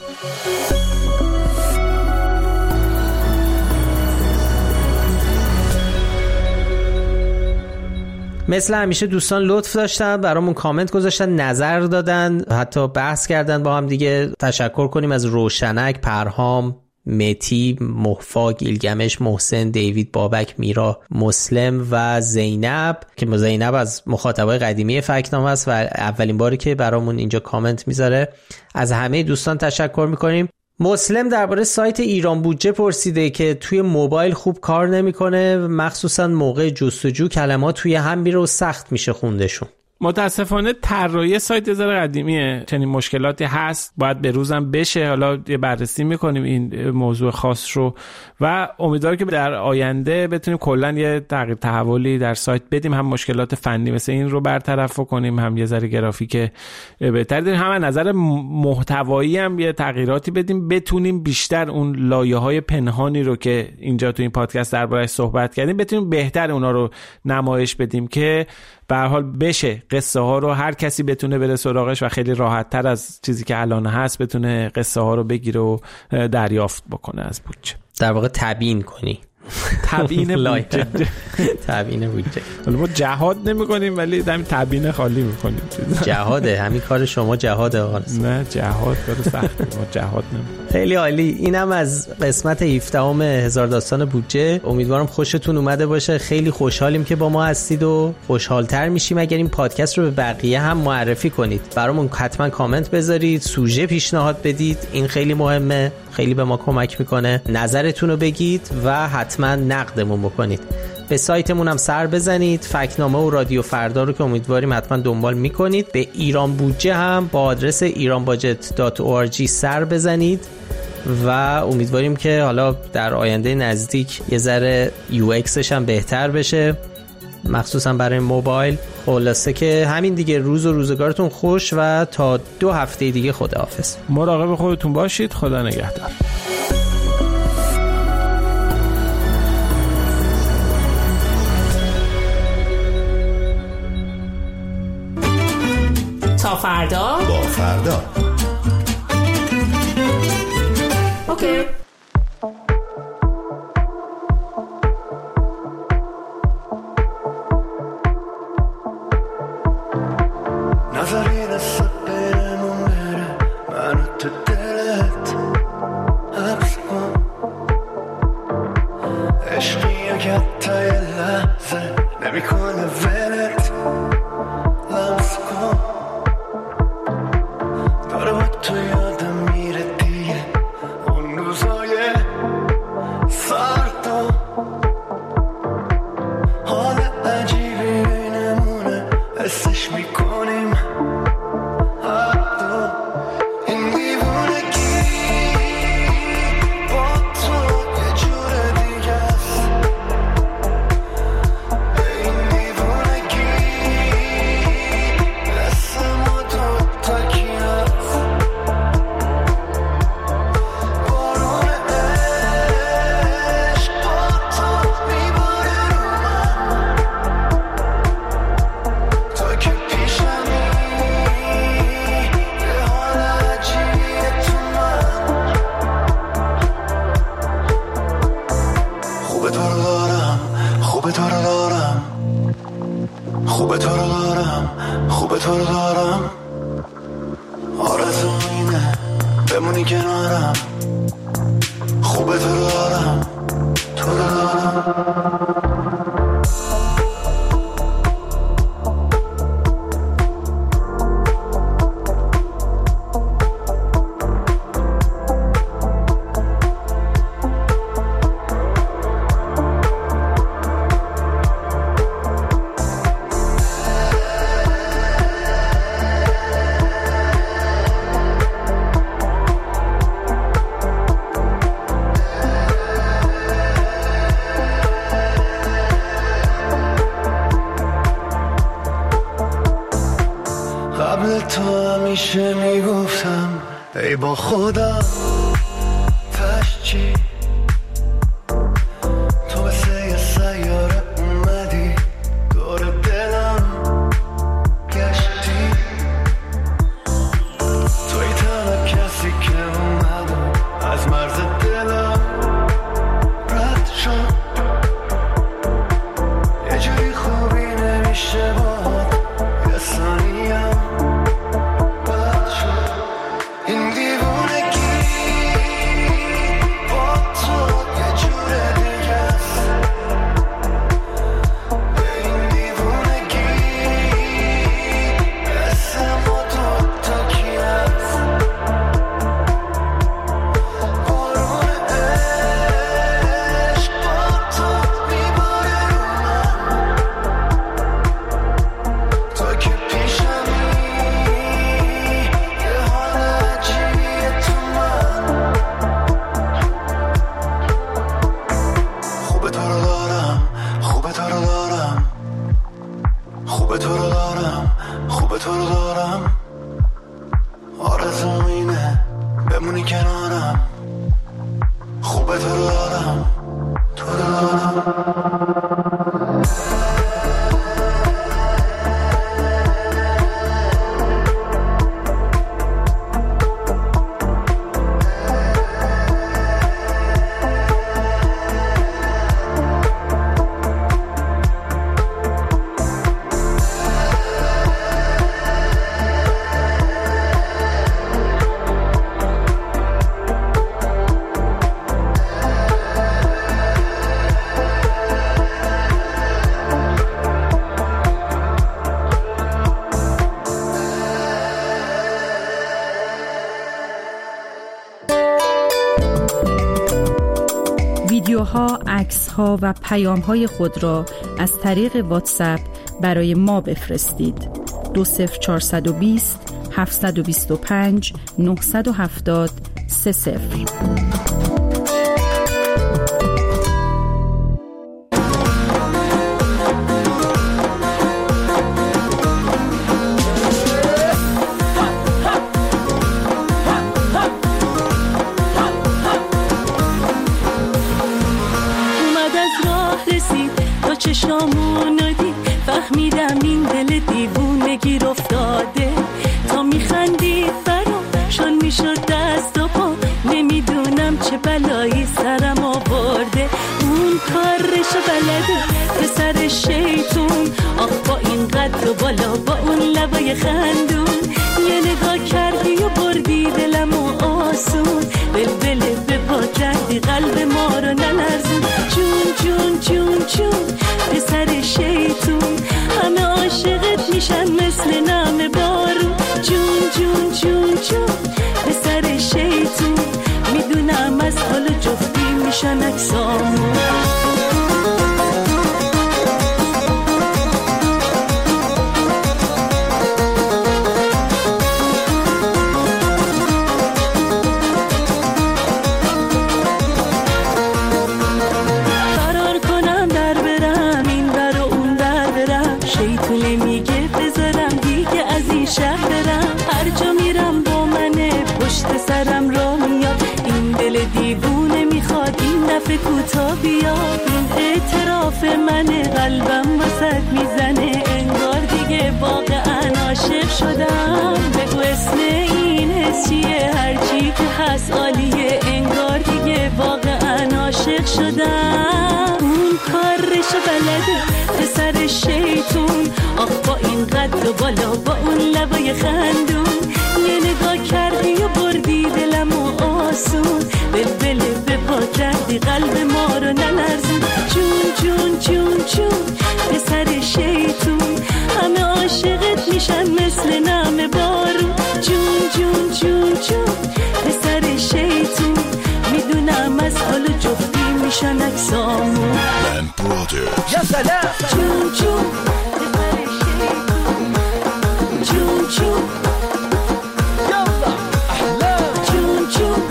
مثل همیشه دوستان لطف داشتن برامون کامنت گذاشتن، نظر دادن، حتی بحث کردن با هم دیگه. تشکر کنیم از روشنک، پرهام، متی، مهفا، گیلگمش، محسن، دیوید، بابک، میرا، مسلم و زینب که زینب از مخاطبای قدیمی فکتنامه است و اولین باری که برامون اینجا کامنت میذاره. از همه دوستان تشکر میکنیم. مسلم درباره سایت ایران بودجه پرسیده که توی موبایل خوب کار نمیکنه، مخصوصا موقع جستجو کلمات توی هم میره و سخت میشه خوندشون. متاسفانه طراحی سایت ذره قدیمیه، چنین مشکلاتی هست، باید به روزم بشه. حالا یه بررسی میکنیم این موضوع خاص رو و امیدوارم که در آینده بتونیم کلا یه تغییر تحولی در سایت بدیم، هم مشکلات فنی مثل این رو برطرف کنیم، هم یه ذره گرافیک بهتر داریم، هم از نظر محتوایی هم یه تغییراتی بدیم، بتونیم بیشتر اون لایه‌های پنهانی رو که اینجا تو این پادکست درباره‌اش صحبت کردیم بتونیم بهتر اونا رو نمایش بدیم که به هر حال بشه قصه ها رو هر کسی بتونه بره سراغش و خیلی راحت تر از چیزی که الان هست بتونه قصه ها رو بگیره و دریافت بکنه از بودجه. در واقع تبیین کنی، تبیین بودجه. تبیین بودجه. حالا ما جهاد نمی‌کنیم ولی همین تبیین خالی می‌کنیم. جهاده، همین کار شما جهاده آقا. نه جهاد کار سخته، ما جهاد نمی‌کنیم. خیلی عالی. اینم از قسمت هفدهم هزار داستان بودجه. امیدوارم خوشتون اومده باشه. خیلی خوشحالیم که با ما هستید و خوشحال‌تر میشیم اگر این پادکست رو به بقیه هم معرفی کنید. برامون حتما کامنت بذارید، سوژه پیشنهاد بدید. این خیلی مهمه، خیلی به ما کمک میکنه. نظرتون رو بگید و حتما نقدمون بکنید. به سایتمون هم سر بزنید، فکتنامه و رادیو فردا رو که امیدواریم حتما دنبال میکنید. به ایران بودجه هم با آدرس ایران باجت دات او آر جی سر بزنید و امیدواریم که حالا در آینده نزدیک یه ذره یو ایکسش هم بهتر بشه، مخصوصا برای موبایل. خلاصه که همین دیگه، روز و روزگارتون خوش و تا دو هفته دیگه خداحافظ. مراقب خودتون باشید. خدا نگهدار. تا فردا با فردا. اوکی. نظری دست برمون بره منو تو دلت حبس کن، عشقی که تا یه لحظه نمیکنه ولت لمس کن، داره با تو یادم میره دیگه اون روزای سرد و حال عجیبی بینمونه حسش میکنیم همیشه میگفتم ای با خدا تش چی تو مثل یه سیاره اومدی دور دلم گشتی، توی تنها کسی که اومدم از مرز دلم رد شد، یه جوری خوبی نمیشه باهات یه ثانیم. این دیوونگی عکس‌ها و پیام‌های خود را از طریق واتساپ برای ما بفرستید. دو صفر چهارصد و بیست هفتصد و بیست و پنج نهصد و هفتاد سه صفر. چشامونو دید فهمیدم این دل دیوونه گیر افتاده، تا میخندید برام شل میشد دست و پا، نمیدونم چه بلایی سرم آورده. اون کارشو بلده پسر شیطون، آخ با این قد و بالا با اون لبای خندون، یه نگاه کردی و بردی دلمو آسون، بلبل به پا کردی قلب ما رو نلرزون. جون جون جون جون پسر شیطون، همه عاشقت میشن مثل نم بارون. جون جون جون جون پسر شیطون، میدونم از حال جفتی میشن اکسامون. کوتا بیا این اعتراف منه، قلبم واسط میزنه انگار دیگه واقعا عاشق شدم. بگو اسم این حس چیه، هرچی که هست عالیه، انگار دیگه واقعا عاشق شدم. اون کارشو بلده پسر شیطون، آخ با این قد و بالا با اون لبای خندون، یه نگاه کردی و بردی دلمو آسون، بلبل به پا کردی قلب ما رو نلرزون. جون جون جون جون پسر شیطون، همه عاشقت میشن مثل نم بارون. جون جون جون جون پسر شیطون، میدونم از حال جفتی میشن اکسامون. یا سلام جون جون پسر شیطون، جون جون یالا احلام، جون جون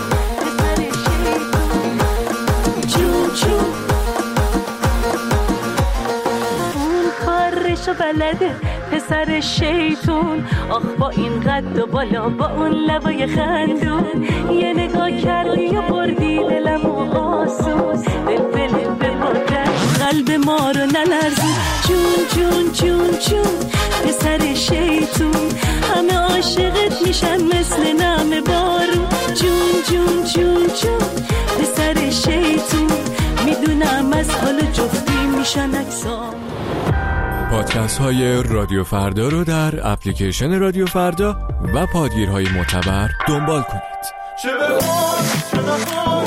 بلده پسر شیطون، آخ با این قد و بالا با اون لبای خندون، یه نگاه کردی و بردی دلمو آسون، بلبل به مادر قلب ما رو نلرزون. جون جون جون جون پسر شیطون، همه عاشقت میشن مثل نم بارون. جون جون جون جون پسر شیطون، میدونم از حال جفتی میشن اکسام. پادکست های رادیو فردا رو در اپلیکیشن رادیو فردا و پادگیرهای معتبر دنبال کنید. چه بخوام چه نخوام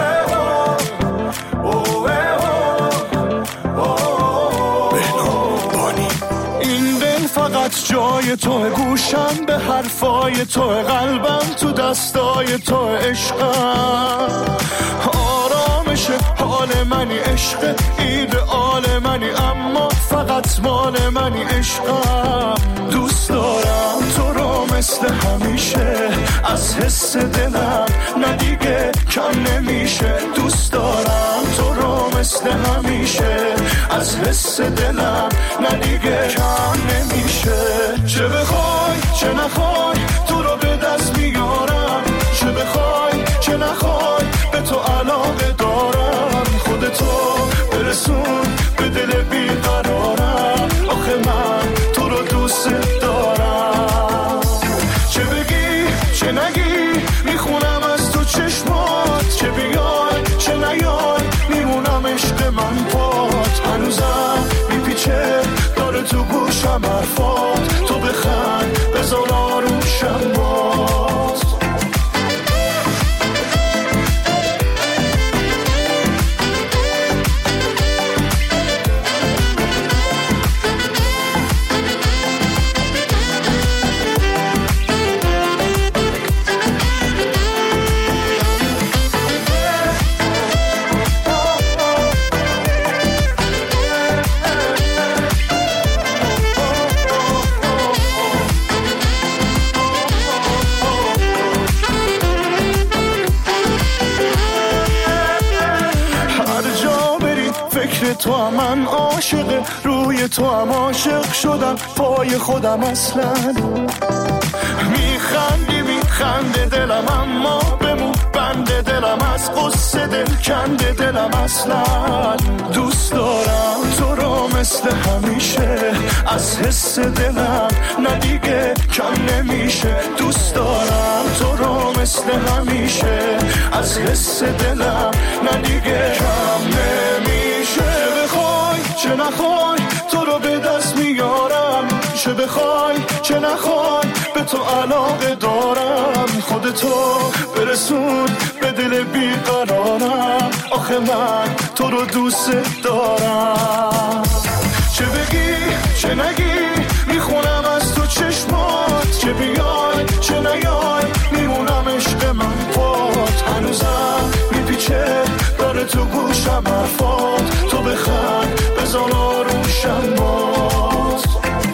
این دل فقط جای تو، گوشم به حرفای تو، قلبم تو دستای تو، عشقم آرامش حال منی، عشق ایدئال منی، اما فقط مال منی. عشقم دوست دارم تو رو مثل همیشه، از حس دلم نه دیگه کم نمیشه. دوست دارم تو رو مثل همیشه، از حس دلم نه دیگه کم نمیشه. چه بخوای چه نخوای تو رو به دست میارم، چه بخوای چه نخوای به تو علاقه دارم. خودتو برسون به دل بیقرارم، آخه من تو رو دوست دارم. چه بگی چه نگی میخونم از تو چشمات، چه بیای چه نیای میمونم عشق من پات. هنوزم میپیچه داره تو گوشم حرفات، تو بخند بذار آروم شم باز. هم من عاشق روی تو هم عاشق شدم پای خودم اصلا میخندی میخنده دلم اما بمون بنده دلم از قصه دل کنده دلم اصلا دوست دارم تو رو مثل همیشه از حس دلم نه دیگه کم نمیشه دوست دارم تو رو مثل همیشه از حس دلم نه دیگه کم نمیشه بخوای چه نخوای تو رو به دست میارم چه بخوای چه نخوای به تو علاقه دارم خودتو برسون به دل بیقرارم آخه من تو رو دوست دارم چه بگی چه نگی میخونم از تو چشمات چه بیای چه نیای میمونم عشق من پات هنوزم میپیچه داره تو گوشم حرفات تو بخند بزن آروشم باز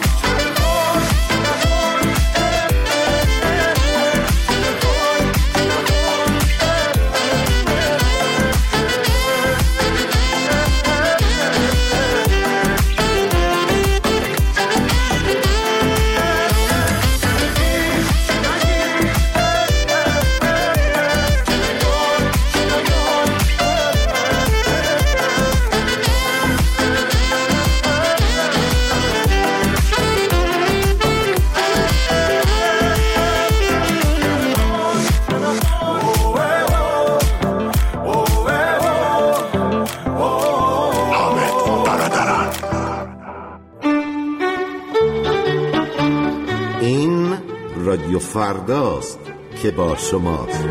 رادیو فرداست که با شماست.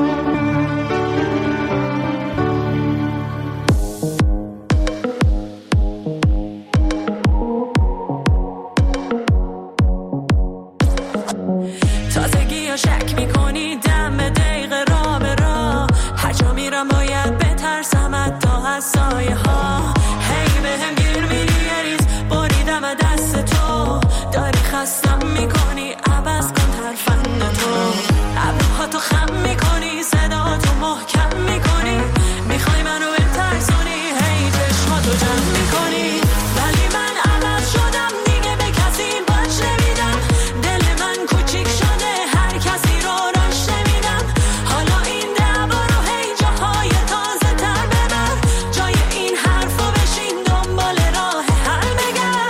تازگی ها شک میکنی دم به دقیقه را به را هر جا میرم باید بترسم حتی از سایه ها هی به هم گیر میری یه ریز بریدم دست تو داری خستم میکنی عوض کن ترفند تو ابروها تو خم میکنی صدا تو محکم میکنی میخوای منو بترسونی هی چشما تو جمع میکنی ولی من عوض شدم دیگه به کسی باش نمیدم دل من کوچیک شده هر کسی رو راش نمیدم حالا این دعوا رو هی جاهای تازه تر ببر جای این حرفو بشین دنبال راه حل بگرد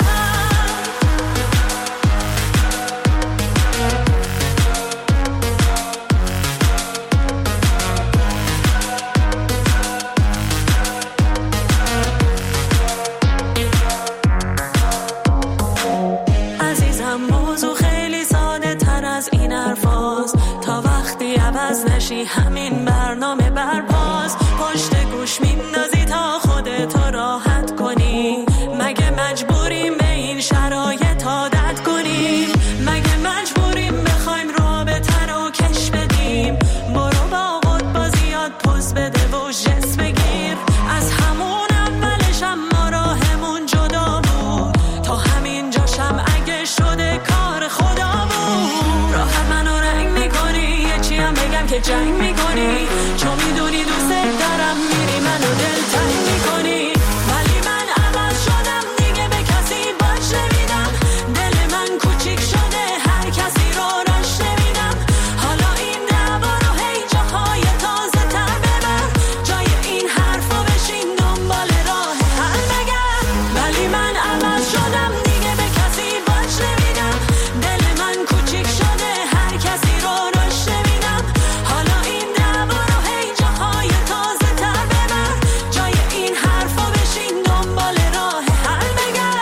عزیزم موضوع خیلی ساده تر از این حرفاست تا وقتی عوض نشی همین برنامه برپاس پشت گوش میندازی تا خودتو راحت کنی مگه مجبوریم به این شرایط عادت کنیم مگه مجبوریم بخوایم رابطه رو کش بدیم برو با خود بازیات پوز بده و جس بگیر از همون اولش اما راهمون جدا بود تا همین جاشم اگه شده کار خدا بود راحت منو رنگ میکنی یه چی هم بگم که جنگ میکنی چون میدونی دوست دارم میری منو دل تنگ میکنی ولی من عوض شدم دیگه به کسی باش نمیدم دل من کوچیک شده هر کسی رو راش نمیدم حالا این دعوا رو هی جاهای تازه تر ببر جای این حرفو بشین دنبال راه حل بگرد ولی من عوض شدم دیگه به کسی باش نمیدم دل من کوچیک شده هر کسی رو راش نمیدم حالا این دعوا رو هی جاهای تازه تر ببر جای این حرفو بشین دنبال راه حل بگرد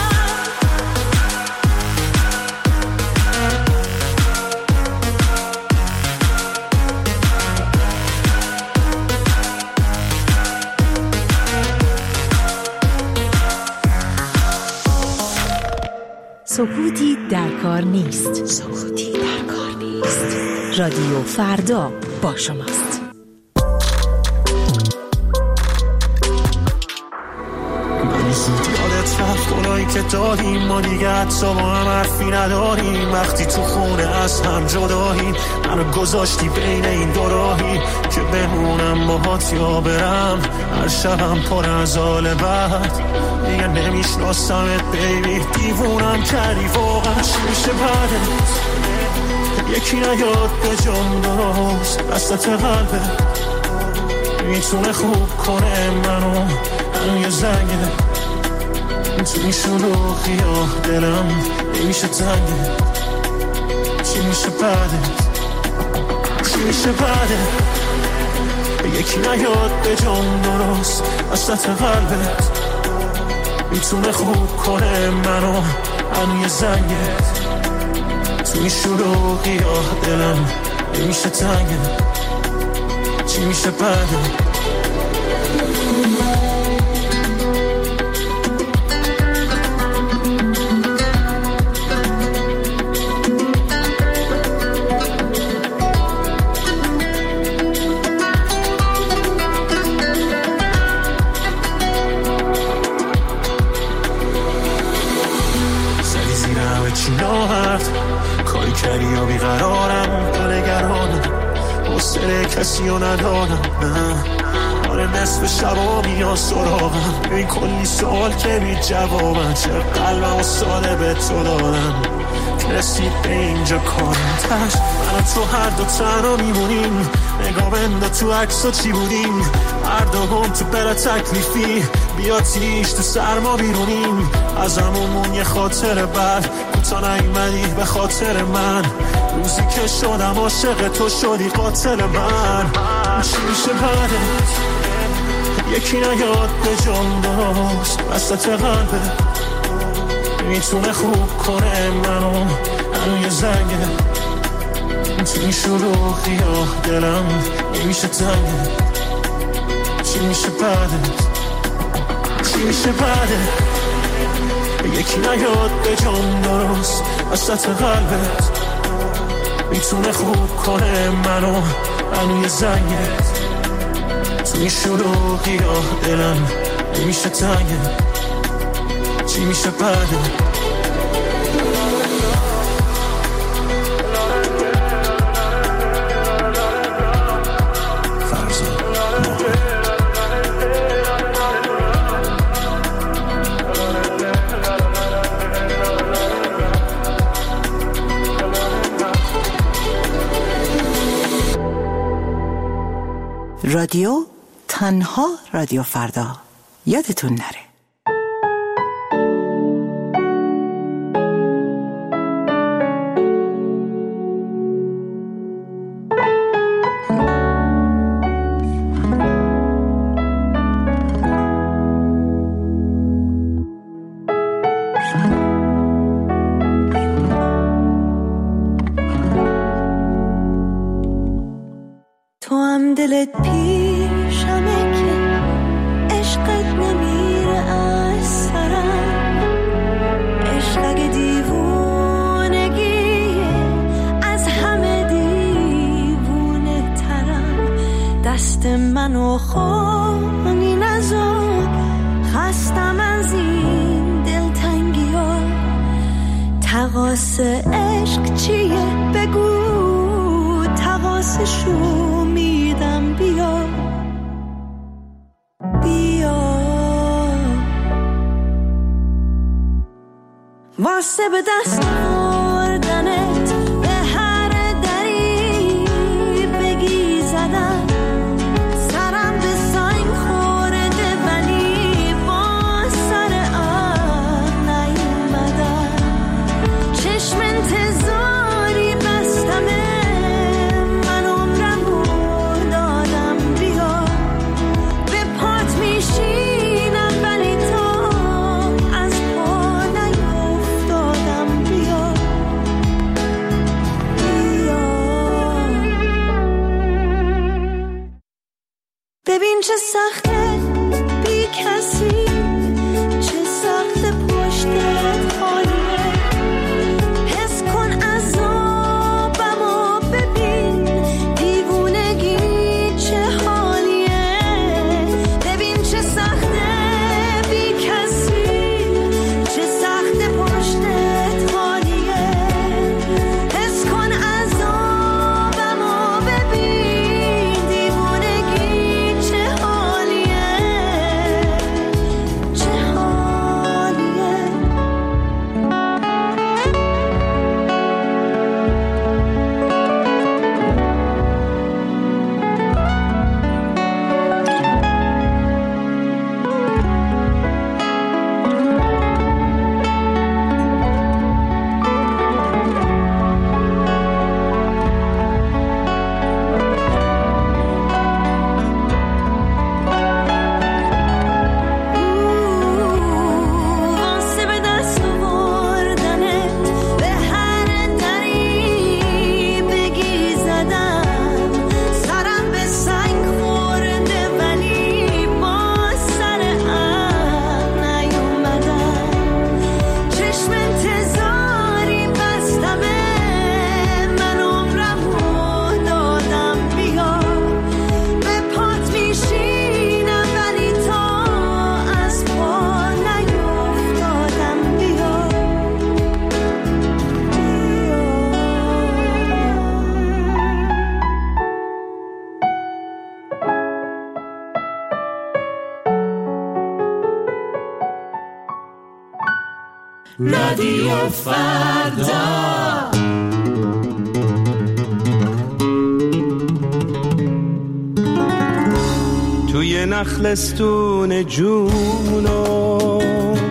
سکوتی در کار نیست. سکوتی در کار نیست. رادیو فردا با شماست. بریزید یادت رفت اونایی که داریم ما دیگه حتی با هم حرفی نداریم. وقتی تو خونه از هم جداییم منو گذاشتی بین این دو راهی که بمونم باهات یا برم. هر شبم پر از حال بد دیگه نمیشناسمت بیبی. دیوونم کردی واقعا چی میشه بعدت؟ یکی نیاد به جام درست وسط قلبت میتونه خوب کنه منو. منو یه زنگه تو این شلوغی ها دلم نمیشه تنگه. چی میشه بعدت؟ چی میشه بعدت؟ یکی نیاد به جام درست وسط قلبت میتونه خوب کنه منو. منو یه زنگه تو این شلوغی ها دلم نمیشه تنگه. چی میشه بعدت؟ سری زیرم چی ناهرد کاری کردی یا بیقرارم تو نگرانم حسنه کسی رو ندارم. نه آره نصف شبا میان سراغم این کلی سوال که بی جوابم. چه قلبم و ساده به تو دادم که رسید به اینجا کارم تش. من تو هر دو تنها میمونیم نگاه بنده تو عکس و چی بودیم. هر دو گم تو بلا تکلیفی بیا تیش تو سرما بیرونیم. از همون یه خاطر بد کوتا نیومدی به خاطر من. روزی که شدم عاشق تو شدی قاتل من. چی میشه بعدت؟ یکی نیاد به جام درست وسط قلبت میتونه خوب کنه منو. منو یه زنگه تو این شلوغی ها دلم نمیشه تنگه. چی میشه بعدت؟ چی میشه بعدت؟ یکی نیاد به جام درست وسط قلبت میتونه خوب کنه منو. منو یه زنگه تو این شلوغی ها دلم نمیشه تنگه. چی میشه بعدت؟ رادیو تنها رادیو فردا یادتون نره. تو هم دلت پیشمه که عشقت نمیره از سرم. عشق اگه دیوونگیه از همه دیوونه ترم. دست منو خونی نذار خستم از این دلتنگی ها. تقاس عشق چیه بگو تقاسشو میدم. بیا بیا واسه به دست آوردنت به هر دری بگی زدم. سرم به سنگ خورده ولی با سر آب نیومدم. چشم انتظاری بستمه شینم ولی تو از پا نیفتادم. بیا رادیو فردا. توی نخلستون جونو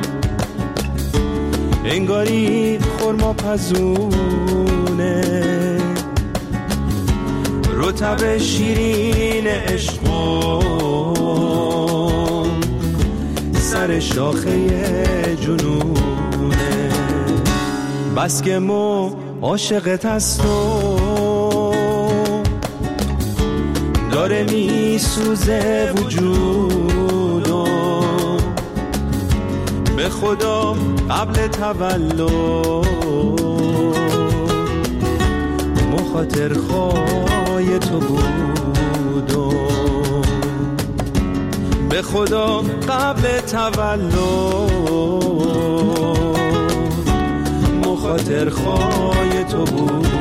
انگاری خرما پزونه، رطب شیرین عشقو سر شاخه جنونه. بس که مو عاشقت هستو داره می سوزه وجودو، به خدا قبل تولد مخاطر خواه تو بودو، به خدا قبل تولد مخاطر خواه تو بودو.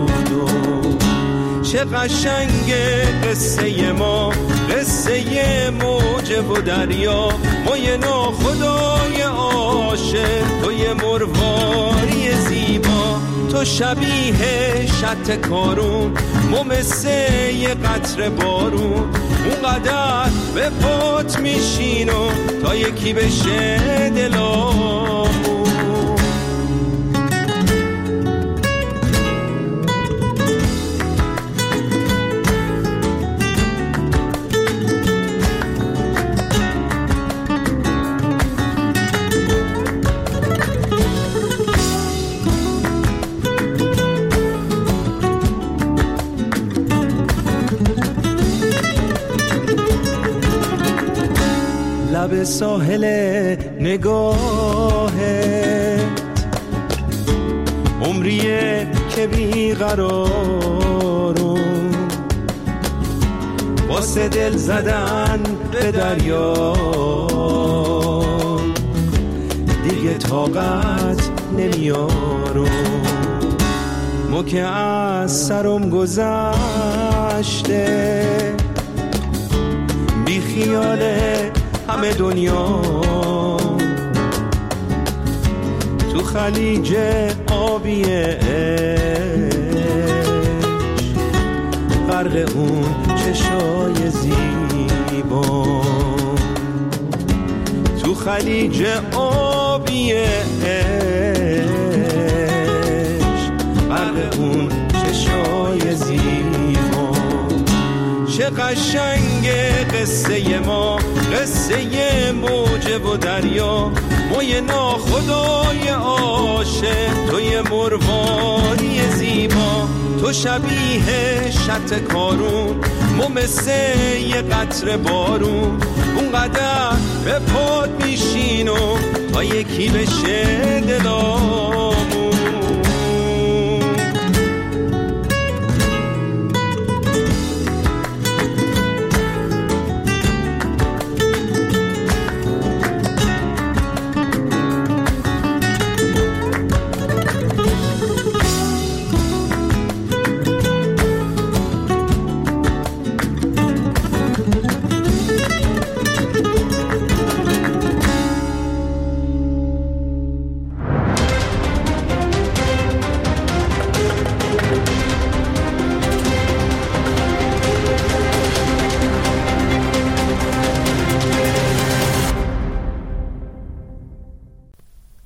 چه قشنگه قصه ما، قصه موج و دریا، ما یه ناخدای عاشق، تو یه مرواری زیبا، تو شبیه شط کارون، ما مثل یه قطره بارون، اونقدر به پات میشینو تا یکی بشه دلامون. لب ساحل نگاهت عمریه که بیقرارم، واسه دل زدن به دریا دیگه طاقت نمیارم. مو که از سرم گذشته بی خیاله همه دنیا، تو خلیج آبی عشق غرق اون چشای زیبا، تو خلیج آبی عشق غرق اون چشای زیبا. چه قشنگه قصه ما، قصه موج و دریا، ما یه ناخدای عاشق، تو یه مرواری زیبا، تو شبیه شط کارون، ما مثل یه قطره بارون، اونقدر به پات میشینو تا یکی بشه دلام.